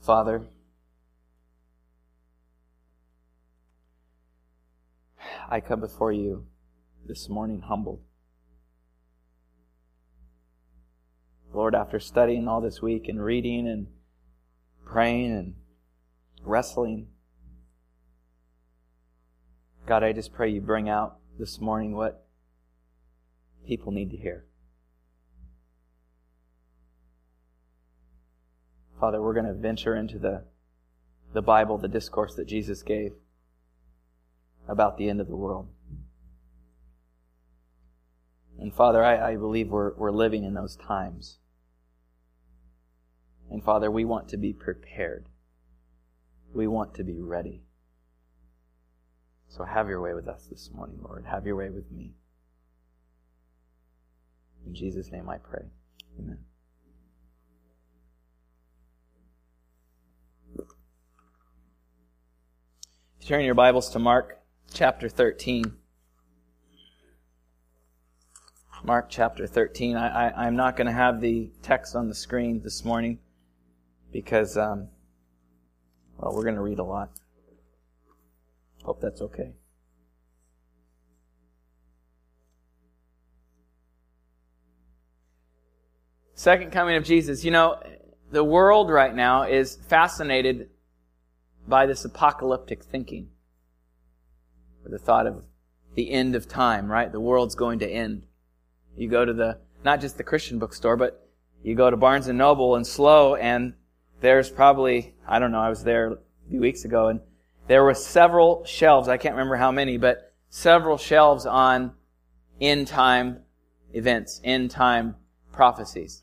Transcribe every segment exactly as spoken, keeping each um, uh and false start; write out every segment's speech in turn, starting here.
Father, I come before you this morning humbled. Lord, after studying all this week and reading and praying and wrestling, God, I just pray you bring out this morning what people need to hear. Father, we're going to venture into the, the Bible, the discourse that Jesus gave about the end of the world. And Father, I, I believe we're, we're living in those times. And Father, we want to be prepared. We want to be ready. So have your way with us this morning, Lord. Have your way with me. In Jesus' name I pray. Amen. Turn your Bibles to Mark chapter thirteen. Mark chapter thirteen. I, I, I'm not going to have the text on the screen this morning because, um, well, we're going to read a lot. Hope that's okay. Second coming of Jesus. You know, the world right now is fascinated by this apocalyptic thinking. Or the thought of the end of time, right? The world's going to end. You go to the, not just the Christian bookstore, but you go to Barnes and Noble and Slow, and there's probably, I don't know, I was there a few weeks ago, and there were several shelves, I can't remember how many, but several shelves on end time events, end time prophecies.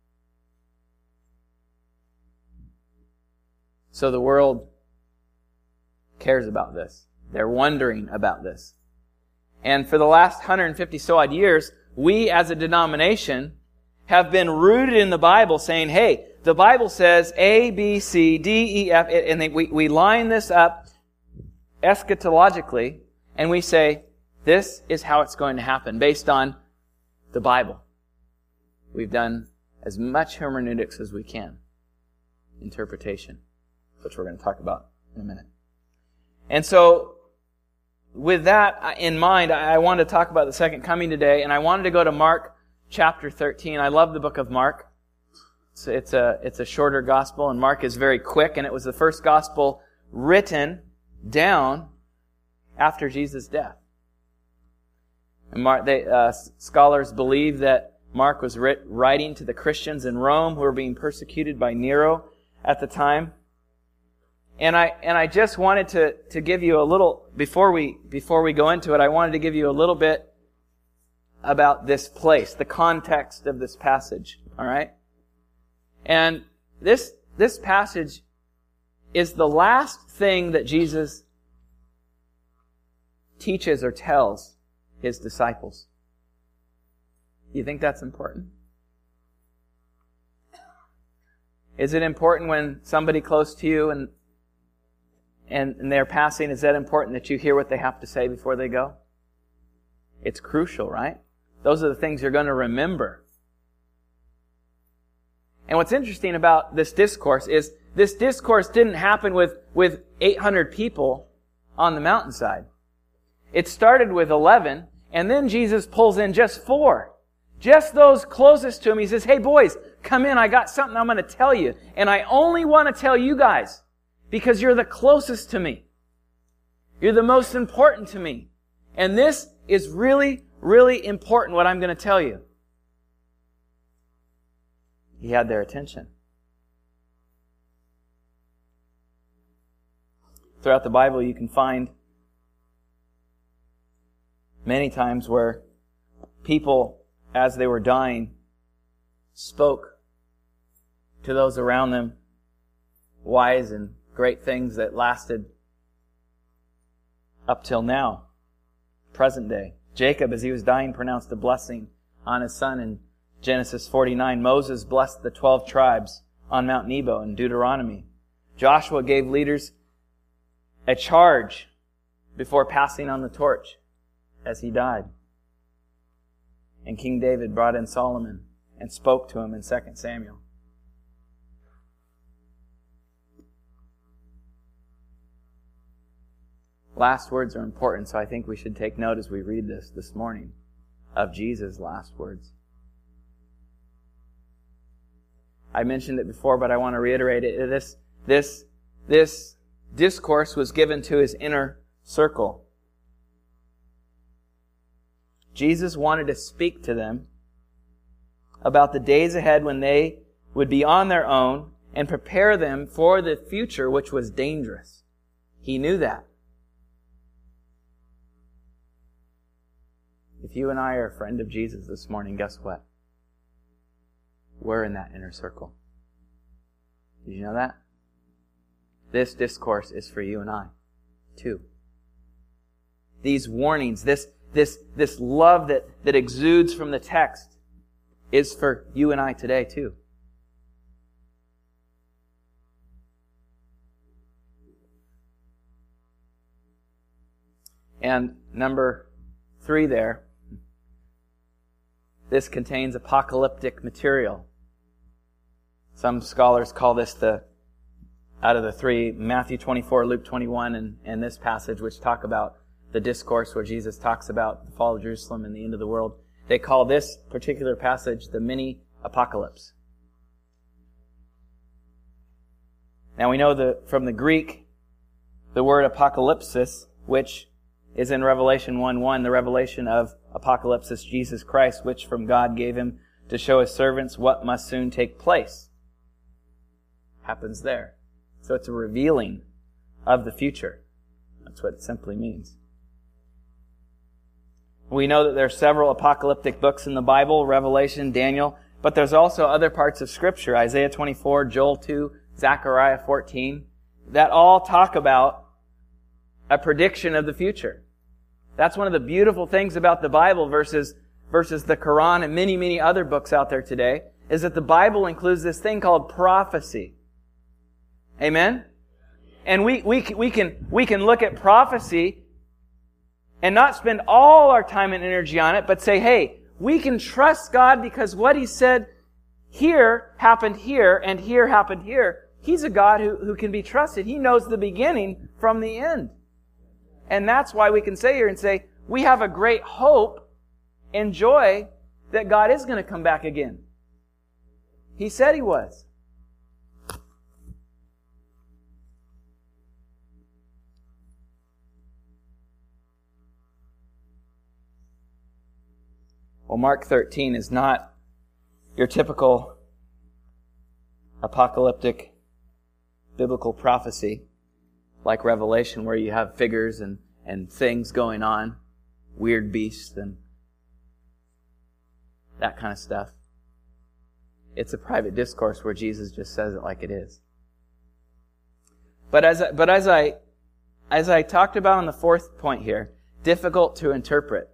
So the world cares about this. They're wondering about this. And for the last one hundred fifty so odd years, we as a denomination have been rooted in the Bible saying, hey, the Bible says A, B, C, D, E, F, and they, we, we line this up eschatologically, and we say, this is how it's going to happen based on the Bible. We've done as much hermeneutics as we can. Interpretation, which we're going to talk about in a minute. And so, with that in mind, I want to talk about the second coming today, and I wanted to go to Mark chapter thirteen. I love the book of Mark. It's, it's a it's a shorter gospel, and Mark is very quick, and it was the first gospel written down after Jesus' death. And Mark, they, uh, scholars believe that Mark was writ, writing to the Christians in Rome who were being persecuted by Nero at the time. And I and I just wanted to, to give you a little, before we before we go into it, I wanted to give you a little bit about this place, the context of this passage. All right? And this this passage is the last thing that Jesus teaches or tells His disciples. Do you think that's important? Is it important when somebody close to you and And, and they're passing, is that important that you hear what they have to say before they go? It's crucial, right? Those are the things you're going to remember. And what's interesting about this discourse is this discourse didn't happen with, with eight hundred people on the mountainside. It started with eleven, and then Jesus pulls in just four. Just those closest to him. He says, hey boys, come in, I got something I'm going to tell you. And I only want to tell you guys because you're the closest to me. You're the most important to me. And this is really, really important, what I'm going to tell you. He had their attention. Throughout the Bible, you can find many times where people, as they were dying, spoke to those around them wise and great things that lasted up till now, present day. Jacob, as he was dying, pronounced a blessing on his son in Genesis forty-nine. Moses blessed the twelve tribes on Mount Nebo in Deuteronomy. Joshua gave leaders a charge before passing on the torch as he died. And King David brought in Solomon and spoke to him in Second Samuel. last words are important, so I think we should take note as we read this this morning of Jesus' last words. I mentioned it before, but I want to reiterate it. This, this, this discourse was given to his inner circle. Jesus wanted to speak to them about the days ahead when they would be on their own and prepare them for the future, which was dangerous. He knew that. If you and I are a friend of Jesus this morning, guess what? We're in that inner circle. Did you know that? This discourse is for you and I, too. These warnings, this, this, this love that, that exudes from the text is for you and I today, too. And number three there, this contains apocalyptic material. Some scholars call this the, out of the three, Matthew twenty-four, Luke twenty-one, and, and this passage, which talk about the discourse where Jesus talks about the fall of Jerusalem and the end of the world. They call this particular passage the mini apocalypse. Now we know the, from the Greek, the word apocalypsis, which is in Revelation one one, the revelation of apocalypsis, Jesus Christ, which from God gave him to show his servants what must soon take place. Happens there. So it's a revealing of the future. That's what it simply means. We know that there are several apocalyptic books in the Bible, Revelation, Daniel, but there's also other parts of Scripture, Isaiah twenty-four, Joel two, Zechariah fourteen, that all talk about a prediction of the future. That's one of the beautiful things about the Bible versus, versus the Quran and many, many other books out there today, is that the Bible includes this thing called prophecy. Amen? And we, we, we can, we can look at prophecy and not spend all our time and energy on it, but say, hey, we can trust God because what He said here happened here and here happened here. He's a God who, who can be trusted. He knows the beginning from the end. And that's why we can say here and say, we have a great hope and joy that God is going to come back again. He said He was. Well, Mark thirteen is not your typical apocalyptic biblical prophecy like Revelation, where you have figures and, and things going on, weird beasts and that kind of stuff. It's a private discourse where Jesus just says it like it is. But as I, but as I as I talked about on the fourth point here, difficult to interpret.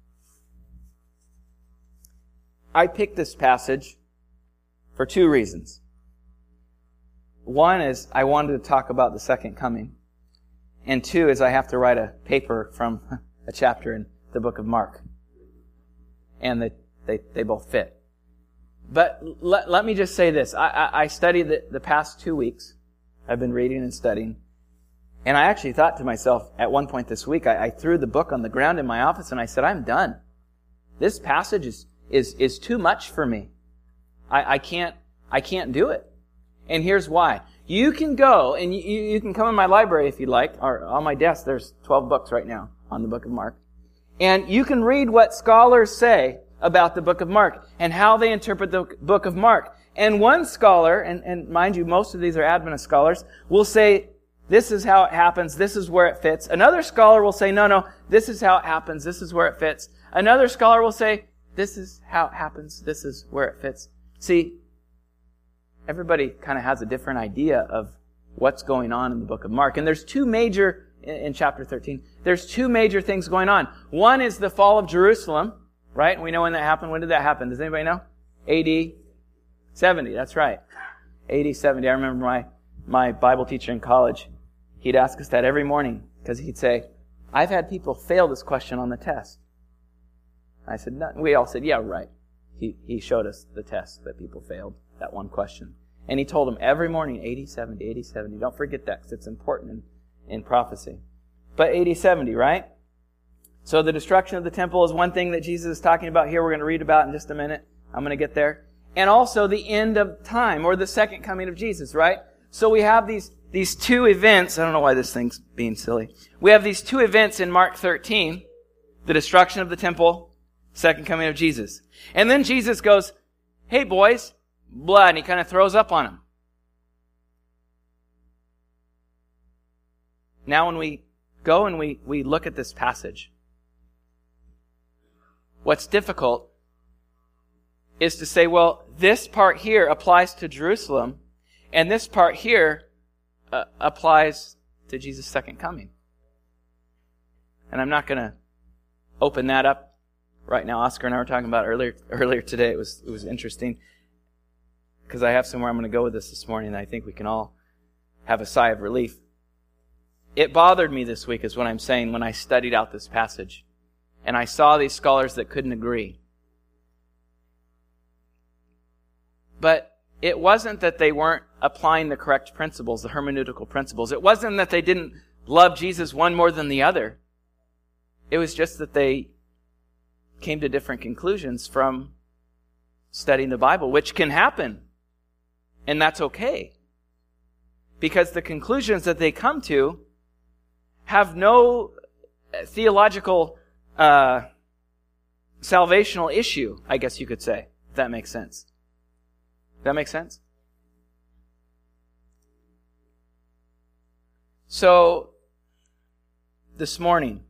I picked this passage for two reasons. One is I wanted to talk about the second coming. And two is I have to write a paper from a chapter in the book of Mark. And they, they, they both fit. But let, let me just say this. I, I, I studied the, the past two weeks. I've been reading and studying. And I actually thought to myself at one point this week, I, I threw the book on the ground in my office and I said, I'm done. This passage is, is, is too much for me. I, I can't, I can't do it. And here's why. You can go and you, you can come in my library if you'd like, or on my desk there's twelve books right now on the book of Mark. And you can read what scholars say about the book of Mark and how they interpret the book of Mark. And one scholar, and, and mind you, most of these are Adventist scholars, will say, this is how it happens, this is where it fits. Another scholar will say, no, no, this is how it happens, this is where it fits. Another scholar will say, this is how it happens, this is where it fits. See, everybody kind of has a different idea of what's going on in the book of Mark. And there's two major, in chapter thirteen, there's two major things going on. One is the fall of Jerusalem, right? We know when that happened. When did that happen? Does anybody know? A D seventy, that's right. A D seventy. I remember my, my Bible teacher in college, he'd ask us that every morning because he'd say, I've had people fail this question on the test. I said, no. We all said, yeah, right. He, he showed us the test that people failed, that one question. And he told them every morning, eighty seventy, eighty seventy. Don't forget that because it's important in, in prophecy. but A D seventy, right? So the destruction of the temple is one thing that Jesus is talking about here. We're going to read about in just a minute. I'm going to get there. And also the end of time, or the second coming of Jesus, right? So we have these, these two events. I don't know why this thing's being silly. We have these two events in Mark thirteen. The destruction of the temple, second coming of Jesus. And then Jesus goes, hey boys, blood, and he kind of throws up on them. Now when we go and we, we look at this passage, what's difficult is to say, well, this part here applies to Jerusalem, and this part here uh, applies to Jesus' second coming. And I'm not going to open that up right now. Oscar and I were talking about earlier earlier today. It was it was interesting because I have somewhere I'm going to go with this this morning, and I think we can all have a sigh of relief. It bothered me this week, is what I'm saying, when I studied out this passage, and I saw these scholars that couldn't agree. But it wasn't that they weren't applying the correct principles, the hermeneutical principles. It wasn't that they didn't love Jesus one more than the other. It was just that they came to different conclusions from studying the Bible, which can happen. And that's okay. Because the conclusions that they come to have no theological uh, salvational issue, I guess you could say, if that makes sense. Does that make sense? So, this morning,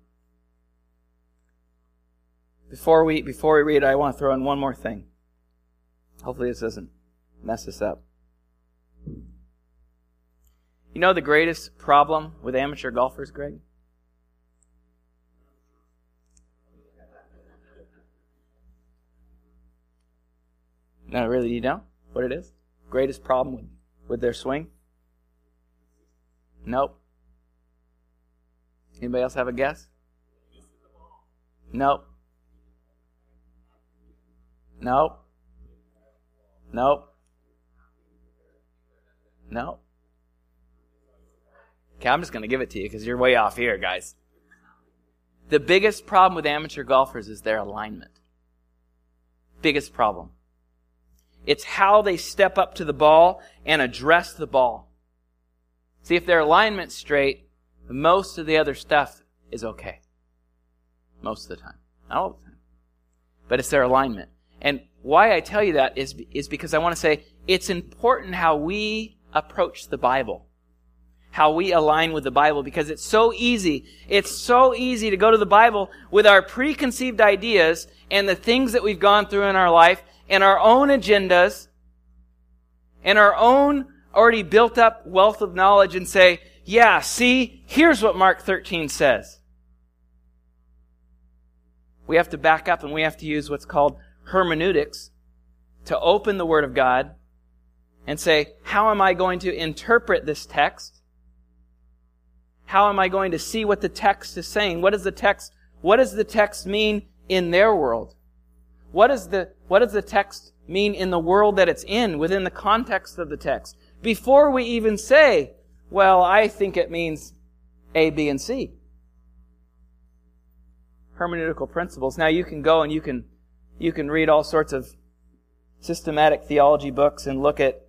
Before we before we read, I want to throw in one more thing. Hopefully this doesn't mess us up. You know the greatest problem with amateur golfers, Greg? No, really, you know what it is? Greatest problem with, with their swing? Nope. Anybody else have a guess? Nope. Nope. Nope. Nope. Okay, I'm just going to give it to you because you're way off here, guys. The biggest problem with amateur golfers is their alignment. Biggest problem. It's how they step up to the ball and address the ball. See, if their alignment's straight, most of the other stuff is okay. Most of the time. Not all the time. But it's their alignment. And why I tell you that is, is because I want to say it's important how we approach the Bible. How we align with the Bible, because it's so easy. It's so easy to go to the Bible with our preconceived ideas and the things that we've gone through in our life and our own agendas and our own already built up wealth of knowledge and say, yeah, see, here's what Mark thirteen says. We have to back up and we have to use what's called hermeneutics to open the Word of God and say, how am I going to interpret this text? How am I going to see what the text is saying? What does the text, what does the text mean in their world? What is the, what does the text mean in the world that it's in, within the context of the text? Before we even say, well, I think it means A, B, and C. Hermeneutical principles. Now you can go and you can You can read all sorts of systematic theology books and look at,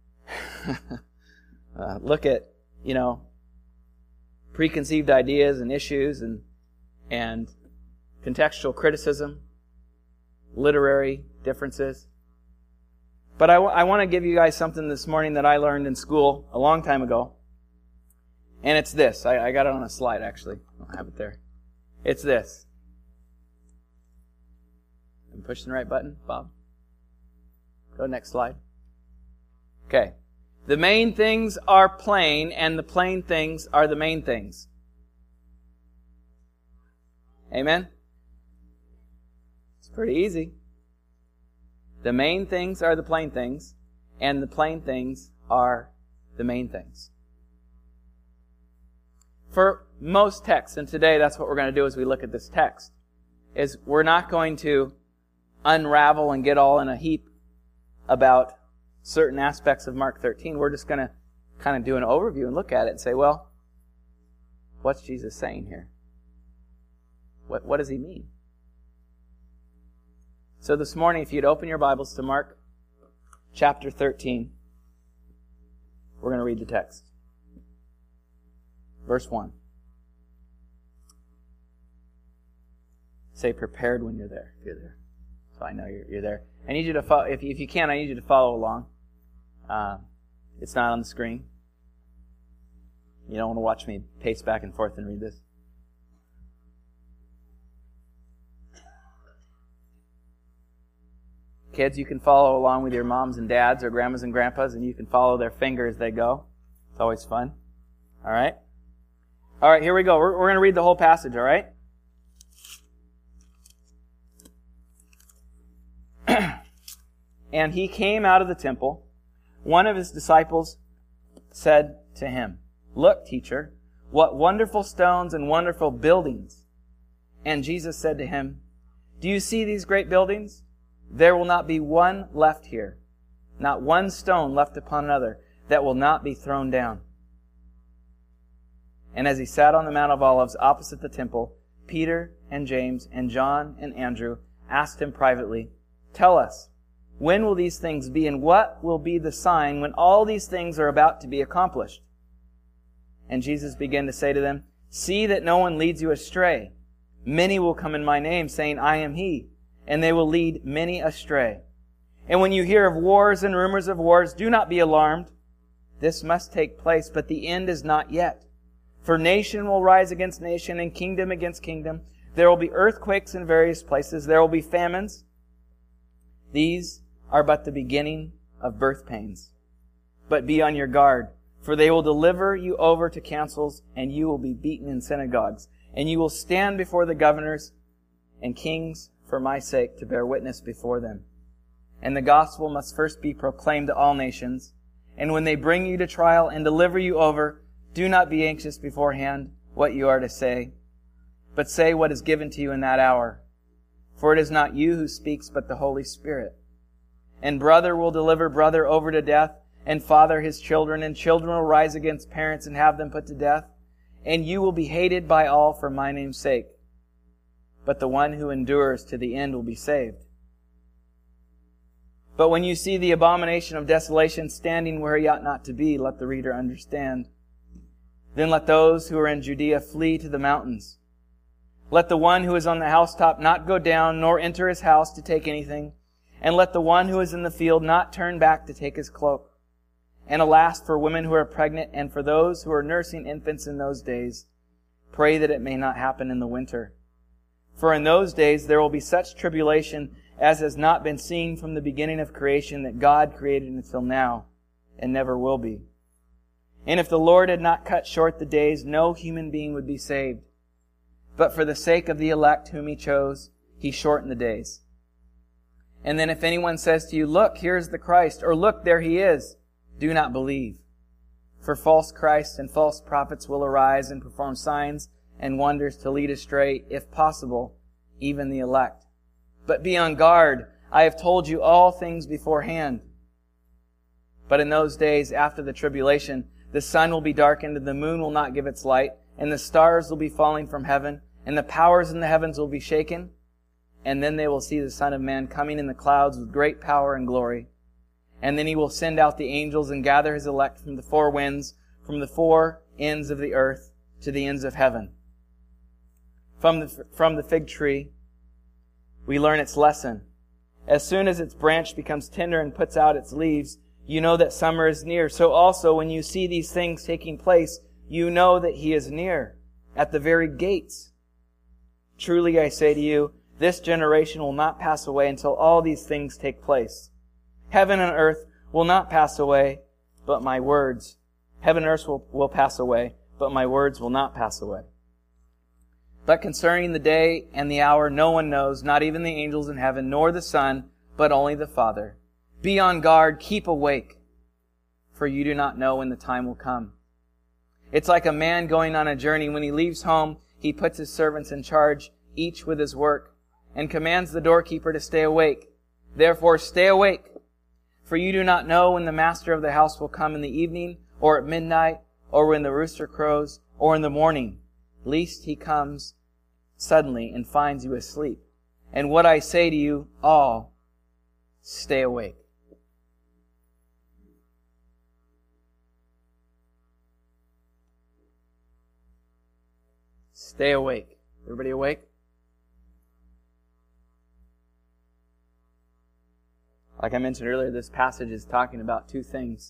uh, look at, you know, preconceived ideas and issues and and contextual criticism, literary differences. But I, w- I want to give you guys something this morning that I learned in school a long time ago. And it's this. I, I got it on a slide, actually. I don't have it there. It's this. I'm pushing the right button, Bob. Go to the next slide. Okay. The main things are plain, and the plain things are the main things. Amen? It's pretty easy. The main things are the plain things, and the plain things are the main things. For most texts, and today that's what we're going to do as we look at this text, is we're not going to unravel and get all in a heap about certain aspects of Mark thirteen. We're just going to kind of do an overview and look at it and say, well, what's Jesus saying here? What, what does he mean? So this morning, if you'd open your Bibles to Mark chapter thirteen, we're going to read the text. Verse one. Say prepared when you're there, if you're there. So I know you're, you're there. I need you to follow, if, if you can, I need you to follow along. Uh, it's not on the screen. You don't want to watch me pace back and forth and read this. Kids, you can follow along with your moms and dads or grandmas and grandpas, and you can follow their finger as they go. It's always fun. All right? All right, here we go. We're, we're going to read the whole passage, all right? And he came out of the temple. One of his disciples said to him, "Look, teacher, what wonderful stones and wonderful buildings." And Jesus said to him, "Do you see these great buildings? There will not be one left here, not one stone left upon another that will not be thrown down." And as he sat on the Mount of Olives opposite the temple, Peter and James and John and Andrew asked him privately, "Tell us, when will these things be, and what will be the sign when all these things are about to be accomplished?" And Jesus began to say to them, "See that no one leads you astray. Many will come in my name, saying, 'I am he,' and they will lead many astray. And when you hear of wars and rumors of wars, do not be alarmed. This must take place, but the end is not yet. For nation will rise against nation, and kingdom against kingdom. There will be earthquakes in various places. There will be famines. These are but the beginning of birth pains. But be on your guard, for they will deliver you over to councils, and you will be beaten in synagogues. And you will stand before the governors and kings for my sake to bear witness before them. And the gospel must first be proclaimed to all nations. And when they bring you to trial and deliver you over, do not be anxious beforehand what you are to say, but say what is given to you in that hour. For it is not you who speaks, but the Holy Spirit. And brother will deliver brother over to death, and father his children, and children will rise against parents and have them put to death. And you will be hated by all for my name's sake. But the one who endures to the end will be saved. But when you see the abomination of desolation standing where he ought not to be, let the reader understand. Then let those who are in Judea flee to the mountains. Let the one who is on the housetop not go down, nor enter his house to take anything. And let the one who is in the field not turn back to take his cloak. And alas, for women who are pregnant and for those who are nursing infants in those days, pray that it may not happen in the winter. For in those days there will be such tribulation as has not been seen from the beginning of creation that God created until now, and never will be. And if the Lord had not cut short the days, no human being would be saved. But for the sake of the elect whom He chose, He shortened the days. And then if anyone says to you, "Look, here is the Christ," or "Look, there He is," do not believe. For false Christs and false prophets will arise and perform signs and wonders to lead astray, if possible, even the elect. But be on guard. I have told you all things beforehand. But in those days after the tribulation, the sun will be darkened, and the moon will not give its light, and the stars will be falling from heaven, and the powers in the heavens will be shaken. And then they will see the Son of Man coming in the clouds with great power and glory. And then He will send out the angels and gather His elect from the four winds, from the four ends of the earth to the ends of heaven. From the, from the fig tree, we learn its lesson. As soon as its branch becomes tender and puts out its leaves, you know that summer is near. So also, when you see these things taking place, you know that He is near, at the very gates. Truly I say to you, this generation will not pass away until all these things take place. Heaven and earth will not pass away, but my words. Heaven and earth will, will pass away, but my words will not pass away. But concerning the day and the hour, no one knows, not even the angels in heaven, nor the Son, but only the Father. Be on guard, keep awake, for you do not know when the time will come. It's like a man going on a journey. When he leaves home, he puts his servants in charge, each with his work, and commands the doorkeeper to stay awake. Therefore, stay awake, for you do not know when the master of the house will come in the evening, or at midnight, or when the rooster crows, or in the morning. lest he comes suddenly and finds you asleep. And what I say to you all, stay awake. Stay awake. Everybody awake? Like I mentioned earlier, this passage is talking about two things.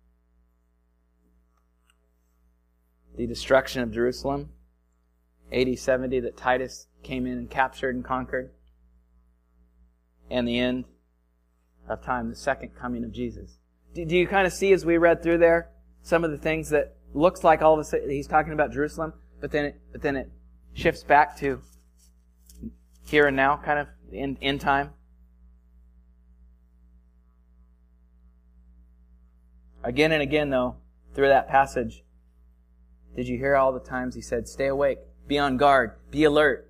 The destruction of Jerusalem, A D seventy, that Titus came in and captured and conquered, and the end of time, the second coming of Jesus. Do, do you kind of see, as we read through there, some of the things that looks like all of a sudden he's talking about Jerusalem, but then it, but then it shifts back to here and now, kind of in, in time? Again and again, though, through that passage, did you hear all the times he said, stay awake, be on guard, be alert?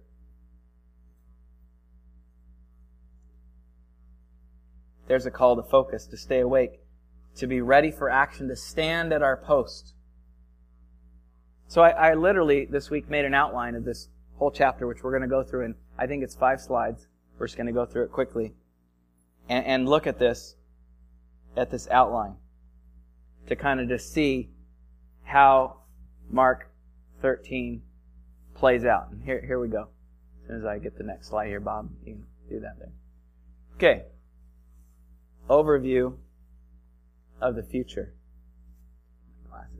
There's a call to focus, to stay awake, to be ready for action, to stand at our post. So I, I literally, this week, made an outline of this whole chapter, which we're going to go through, and I think it's five slides. We're just going to go through it quickly and, and look at this, at this outline, to kind of just see how Mark thirteen plays out. And here, here we go. As soon as I get the next slide here, Bob, you can do that there. Okay. Overview of the future. Glasses.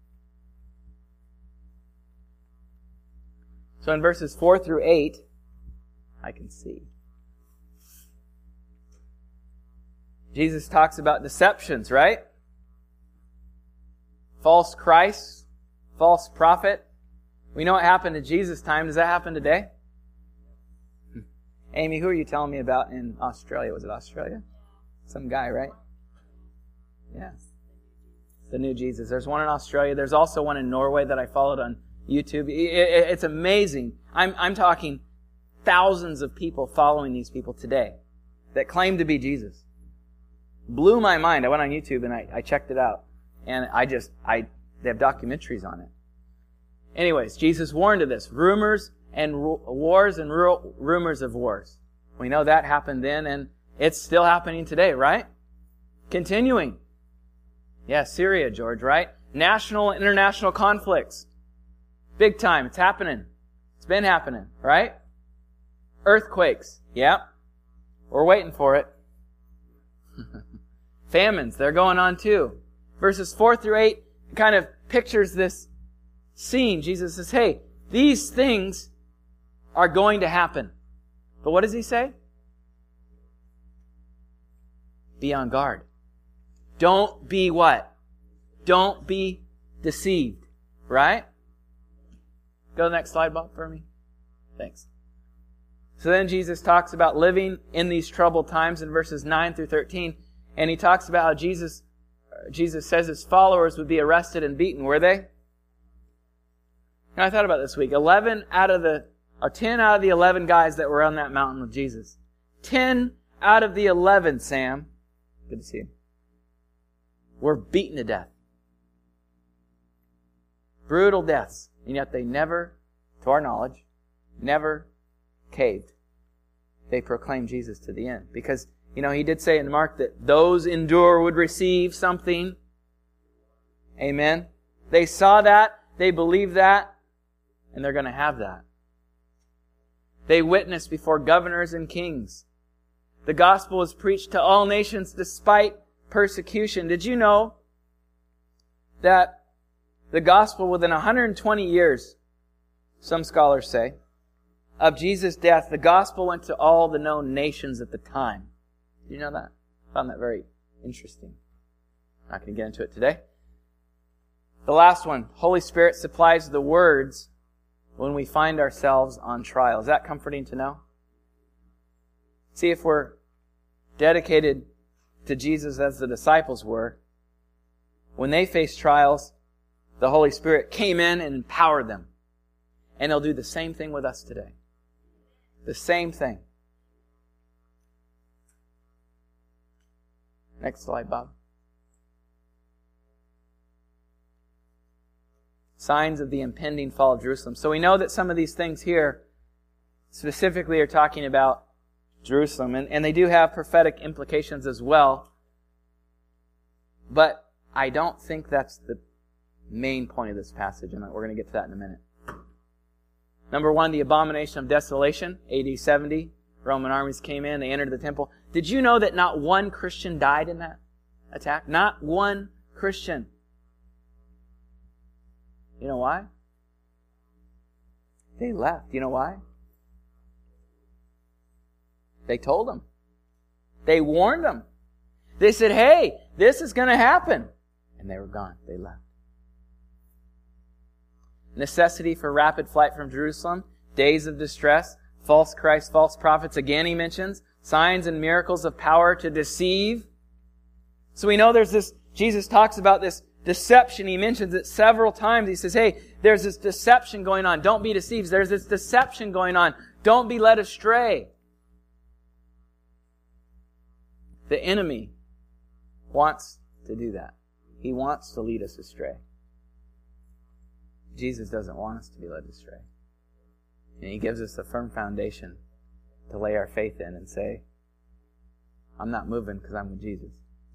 So in verses four through eight, I can see, Jesus talks about deceptions, right? False Christ, false prophet. We know what happened to Jesus' time. Does that happen today? Amy, who are you telling me about in Australia? Was it Australia? Some guy, right? Yeah. The new Jesus. There's one in Australia. There's also one in Norway that I followed on YouTube. It's amazing. I'm, I'm talking thousands of people following these people today that claim to be Jesus. Blew my mind. I went on YouTube and I, I checked it out. And I just, I, they have documentaries on it. Anyways, Jesus warned of this. Rumors and ru- wars and ru- rumors of wars. We know that happened then, and it's still happening today, right? Continuing. Yeah, Syria, George, right? National and international conflicts. Big time. It's happening. It's been happening, right? Earthquakes. Yeah. We're waiting for it. Famines. They're going on too. Verses four through eight kind of pictures this scene. Jesus says, hey, these things are going to happen. But what does he say? Be on guard. Don't be what? Don't be deceived. Right? Go to the next slide, Bob, for me. Thanks. So then Jesus talks about living in these troubled times in verses nine through thirteen. And he talks about how Jesus Jesus says his followers would be arrested and beaten. Were they? And I thought about this week. Eleven out of the, or ten out of the eleven guys that were on that mountain with Jesus. Ten out of the eleven, Sam, good to see you, were beaten to death. Brutal deaths. And yet they never, to our knowledge, never caved. They proclaimed Jesus to the end. Because, you know, he did say in Mark that those endure would receive something. Amen. They saw that, they believed that, and they're going to have that. They witnessed before governors and kings. The gospel was preached to all nations despite persecution. Did you know that the gospel within one hundred twenty years, some scholars say, of Jesus' death, the gospel went to all the known nations at the time? Did you know that? I found that very interesting. I'm not going to get into it today. The last one, Holy Spirit supplies the words when we find ourselves on trial. Is that comforting to know? See, if we're dedicated to Jesus as the disciples were, when they faced trials, the Holy Spirit came in and empowered them. And He'll do the same thing with us today. The same thing. Next slide, Bob. Signs of the impending fall of Jerusalem. So we know that some of these things here specifically are talking about Jerusalem. And, and they do have prophetic implications as well. But I don't think that's the main point of this passage. And we're going to get to that in a minute. Number one, the abomination of desolation, A D seventy. Roman armies came in, they entered the temple. Did you know that not one Christian died in that attack? Not one Christian. You know why? They left. You know why? They told them. They warned them. They said, hey, this is going to happen. And they were gone. They left. Necessity for rapid flight from Jerusalem. Days of distress. False Christ, false prophets. Again, he mentions signs and miracles of power to deceive. So we know there's this, Jesus talks about this deception. He mentions it several times. He says, hey, there's this deception going on. Don't be deceived. There's this deception going on. Don't be led astray. The enemy wants to do that. He wants to lead us astray. Jesus doesn't want us to be led astray. And He gives us a firm foundation to lay our faith in and say, I'm not moving because I'm with Jesus.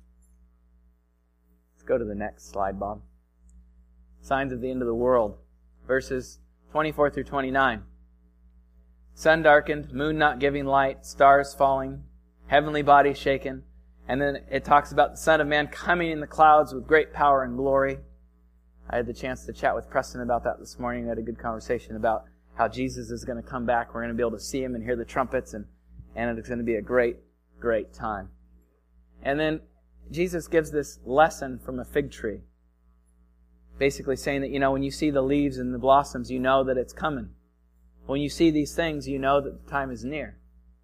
Let's go to the next slide, Bob. Signs of the end of the world. Verses twenty-four through twenty-nine. Sun darkened, moon not giving light, stars falling, heavenly bodies shaken. And then it talks about the Son of Man coming in the clouds with great power and glory. I had the chance to chat with Preston about that this morning. We had a good conversation about how Jesus is going to come back. We're going to be able to see Him and hear the trumpets, and, and it's going to be a great, great time. And then Jesus gives this lesson from a fig tree. Basically saying that, you know, when you see the leaves and the blossoms, you know that it's coming. When you see these things, you know that the time is near.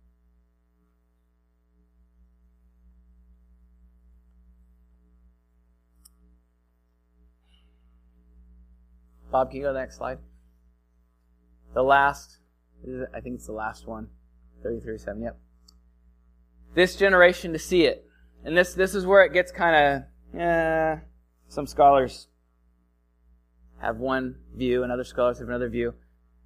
Bob, can you go to the next slide? The last, I think it's the last one. thirty-three seven, yep. This generation to see it. And this, this is where it gets kind of, eh, some scholars have one view and other scholars have another view.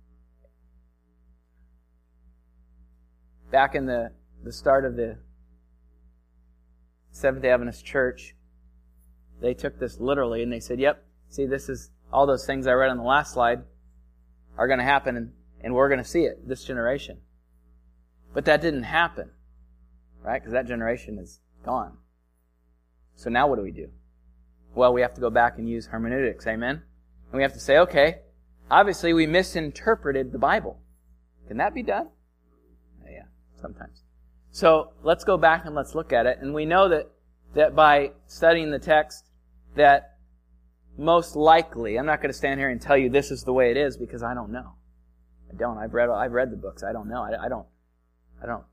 Back in the, the start of the Seventh-day Adventist Church, they took this literally and they said, yep, see, this is all those things I read on the last slide are going to happen, and, and we're going to see it, this generation. But that didn't happen, right? Because that generation is gone. So now what do we do? Well, we have to go back and use hermeneutics, amen? And we have to say, okay, obviously we misinterpreted the Bible. Can that be done? Yeah, sometimes. So let's go back and let's look at it. And we know that, that by studying the text, that most likely, I'm not going to stand here and tell you this is the way it is because I don't know. I don't. I've read. I've read the books. I don't know. I, I don't. I don't.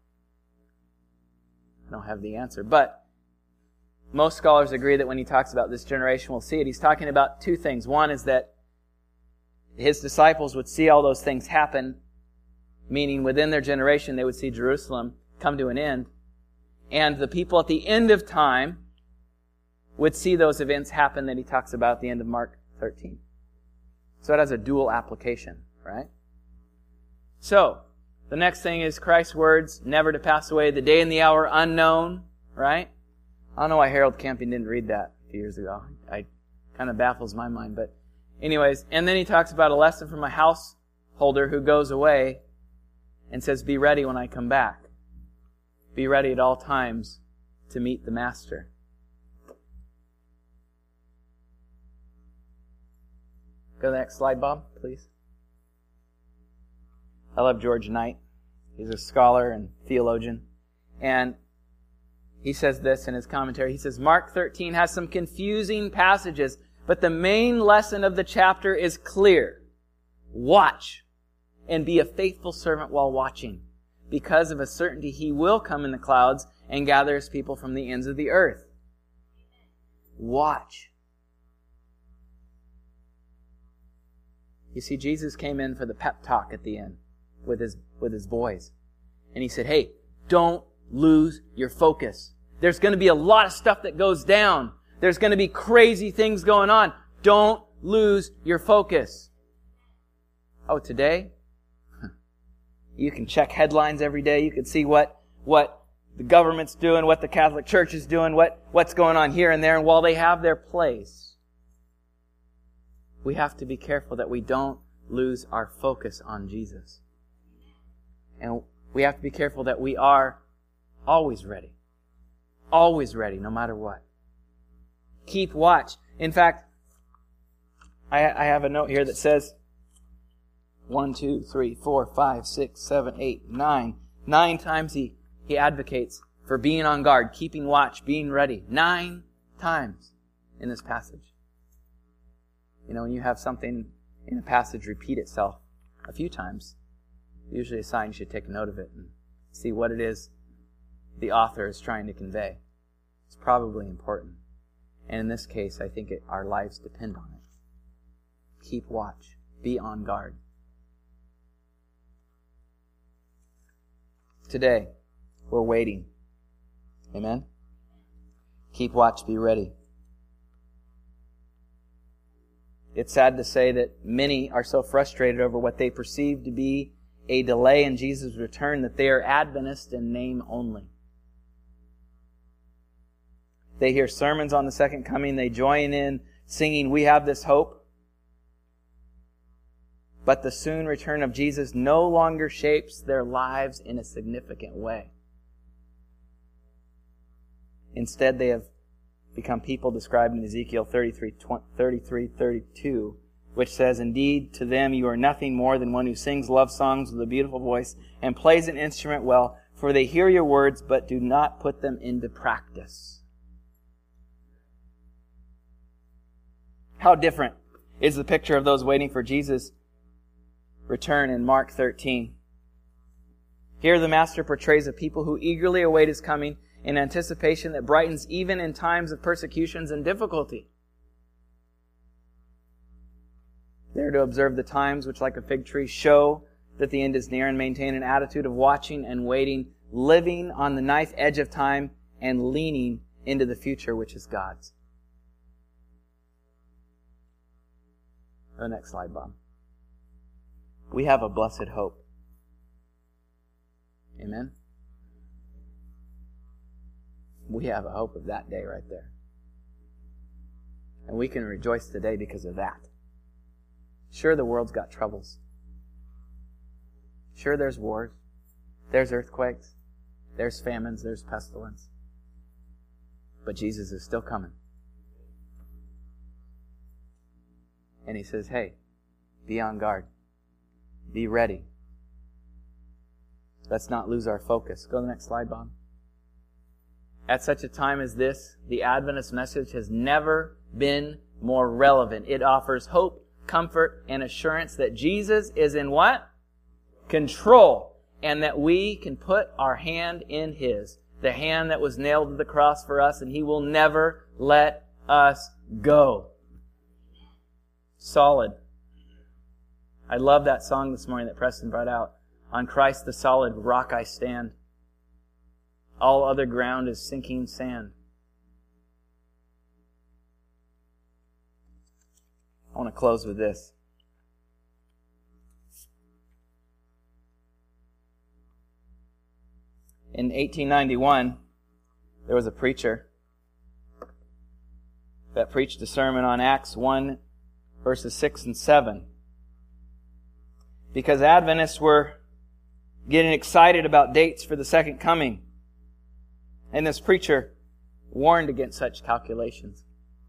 I don't have the answer. But most scholars agree that when he talks about this generation, we'll see it. He's talking about two things. One is that his disciples would see all those things happen, meaning within their generation they would see Jerusalem come to an end, and the people at the end of time would see those events happen that he talks about at the end of Mark thirteen. So it has a dual application, right? So, the next thing is Christ's words, never to pass away, the day and the hour unknown, right? I don't know why Harold Camping didn't read that a few years ago. It kind of baffles my mind, but anyways. And then he talks about a lesson from a householder who goes away and says, be ready when I come back. Be ready at all times to meet the Master. Go to the next slide, Bob, please. I love George Knight. He's a scholar and theologian. And he says this in his commentary. He says, Mark thirteen has some confusing passages, but the main lesson of the chapter is clear. Watch and be a faithful servant while watching, because of a certainty He will come in the clouds and gather His people from the ends of the earth. Watch. You see, Jesus came in for the pep talk at the end with his with his boys. And He said, hey, don't lose your focus. There's going to be a lot of stuff that goes down. There's going to be crazy things going on. Don't lose your focus. Oh, today? You can check headlines every day. You can see what, what the government's doing, what the Catholic Church is doing, what, what's going on here and there. And while they have their place, we have to be careful that we don't lose our focus on Jesus. And we have to be careful that we are always ready. Always ready, no matter what. Keep watch. In fact, I, I have a note here that says one, two, three, four, five, six, seven, eight, nine. Nine times he, he advocates for being on guard, keeping watch, being ready. Nine times in this passage. You know, when you have something in a passage repeat itself a few times, usually a sign you should take note of it and see what it is the author is trying to convey. It's probably important. And in this case, I think it, our lives depend on it. Keep watch. Be on guard. Today, we're waiting. Amen? Keep watch. Be ready. It's sad to say that many are so frustrated over what they perceive to be a delay in Jesus' return that they are Adventist in name only. They hear sermons on the second coming. They join in singing, "We have this hope." But the soon return of Jesus no longer shapes their lives in a significant way. Instead, they have become people described in Ezekiel thirty-three, thirty-two, which says, "Indeed, to them you are nothing more than one who sings love songs with a beautiful voice and plays an instrument well, for they hear your words but do not put them into practice." How different is the picture of those waiting for Jesus' return in Mark thirteen. Here the Master portrays a people who eagerly await His coming in anticipation that brightens even in times of persecutions and difficulty. They are to observe the times which, like a fig tree, show that the end is near and maintain an attitude of watching and waiting, living on the knife edge of time and leaning into the future which is God's. The next slide, Bob. We have a blessed hope. Amen? We have a hope of that day right there. And we can rejoice today because of that. Sure, the world's got troubles. Sure, there's wars. There's earthquakes. There's famines. There's pestilence. But Jesus is still coming. And He says, hey, be on guard. Be ready. Let's not lose our focus. Go to the next slide, Bob. At such a time as this, the Adventist message has never been more relevant. It offers hope, comfort, and assurance that Jesus is in what? Control. And that we can put our hand in His. The hand that was nailed to the cross for us, and He will never let us go. Solid. I love that song this morning that Preston brought out. On Christ the solid rock I stand. All other ground is sinking sand. I want to close with this. In eighteen ninety-one, there was a preacher that preached a sermon on Acts one, verses six and seven. Because Adventists were getting excited about dates for the second coming. And this preacher warned against such calculations.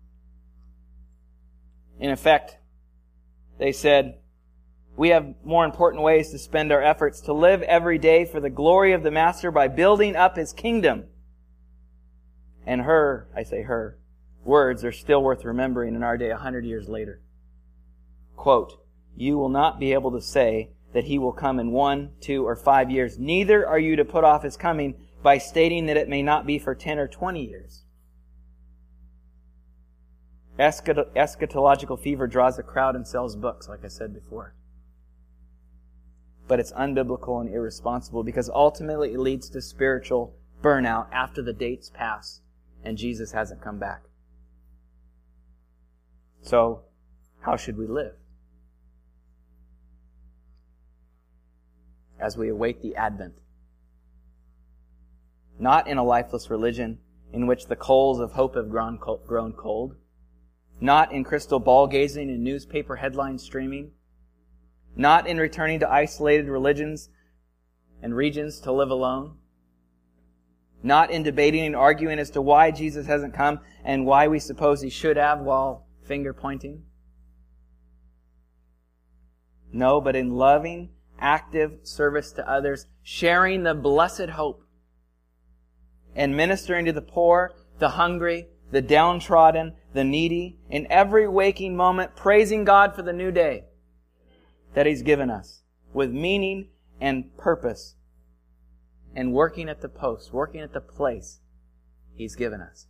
In effect, they said, we have more important ways to spend our efforts, to live every day for the glory of the Master by building up His kingdom. And her, I say her, words are still worth remembering in our day a hundred years later. Quote, "You will not be able to say that He will come in one, two, or five years. Neither are you to put off His coming by stating that it may not be for ten or twenty years. Eschat- eschatological fever draws a crowd and sells books, like I said before. But it's unbiblical and irresponsible because ultimately it leads to spiritual burnout after the dates pass and Jesus hasn't come back. So, How should we live? As we await the Advent. Not in a lifeless religion in which the coals of hope have grown cold. Not in crystal ball gazing and newspaper headlines streaming. Not in returning to isolated religions and regions to live alone. Not in debating and arguing as to why Jesus hasn't come and why we suppose He should have while finger pointing. No, but in loving, active service to others, sharing the blessed hope, and ministering to the poor, the hungry, the downtrodden, the needy, in every waking moment, praising God for the new day that He's given us, with meaning and purpose, and working at the post, working at the place He's given us.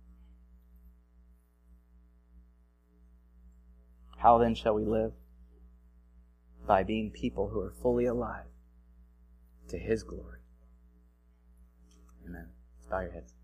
How then shall we live? By being people who are fully alive to His glory. Amen. Let's bow your heads.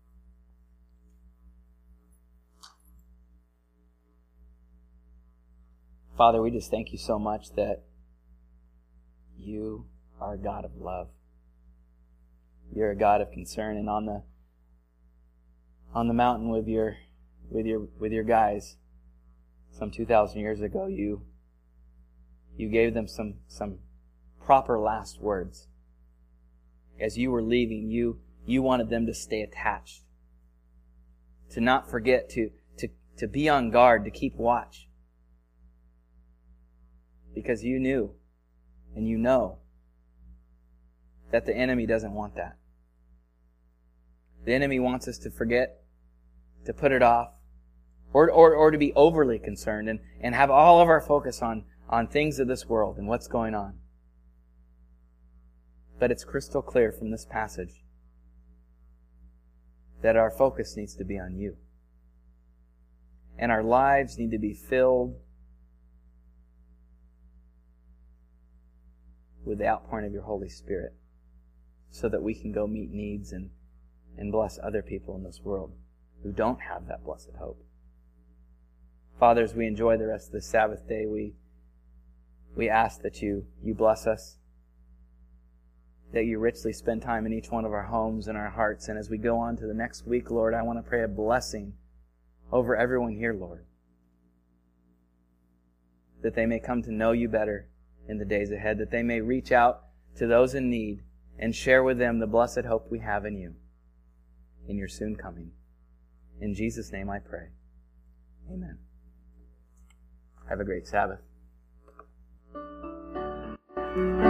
Father, we just thank You so much that You are a God of love. You're a God of concern, and on the on the mountain with your with your with your guys some two thousand years ago, you you gave them some some proper last words. As you were leaving, you you wanted them to stay attached, to not forget, to to to be on guard, to keep watch, because you knew and you know that the enemy doesn't want that. The enemy wants us to forget, to put it off, or or, or to be overly concerned and, and have all of our focus on, on things of this world and what's going on. But it's crystal clear from this passage that our focus needs to be on You. And our lives need to be filled with the outpouring of Your Holy Spirit, so that we can go meet needs and, and bless other people in this world who don't have that blessed hope. Father, as we enjoy the rest of this Sabbath day, we we ask that you, you bless us, that You richly spend time in each one of our homes and our hearts. And as we go on to the next week, Lord, I want to pray a blessing over everyone here, Lord, that they may come to know You better in the days ahead, that they may reach out to those in need and share with them the blessed hope we have in You, in Your soon coming. In Jesus' name I pray. Amen. Have a great Sabbath.